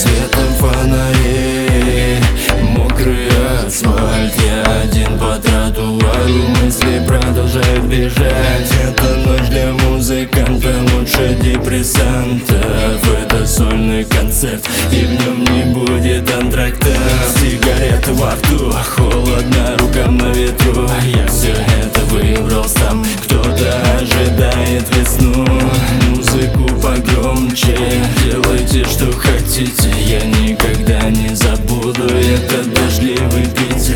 светом фонарей, мокрый асфальт. Я один по тротуару, мысли продолжают бежать. Это ночь для музыканта, лучше депрессантов. Это сольный концерт, и в нем не будет антракта. Сигареты во рту, холодно рукам на ветру. Я все это выбрал сам, кто-то ожидает весну. Музыку погромче, делайте что хотите. Я никогда не забуду этот дождливый Питер.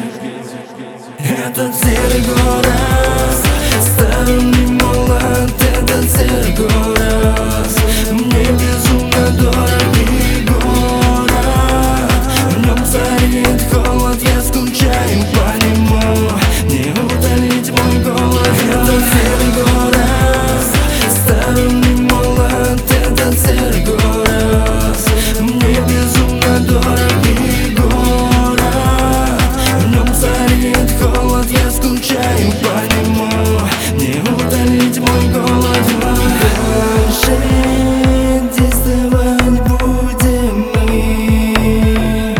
Этот серый город, старый молод. Этот серый город мне безумно дорогий город. В нем царит холод, я скучаю по нему. Не утолить мой голод. Этот серый город, старый молод. Этот серый город мне безумно дорогий город. В нем царит холод, я скучаю по нему. Не утолить мой голод. Дальше действовать будем мы.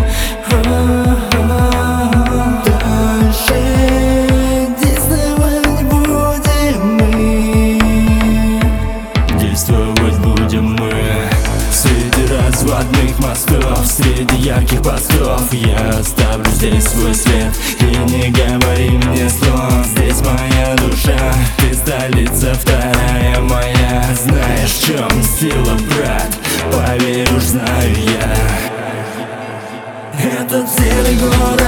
Дальше действовать будем мы. Действовать будем мы. Среди разводных мостов, среди ярких постов я оставлю здесь свой след. И не говори мне слов, здесь моя душа. Ты столица вторая моя. Знаешь, в чем сила, брат? Поверь, уж знаю я. Этот серый город,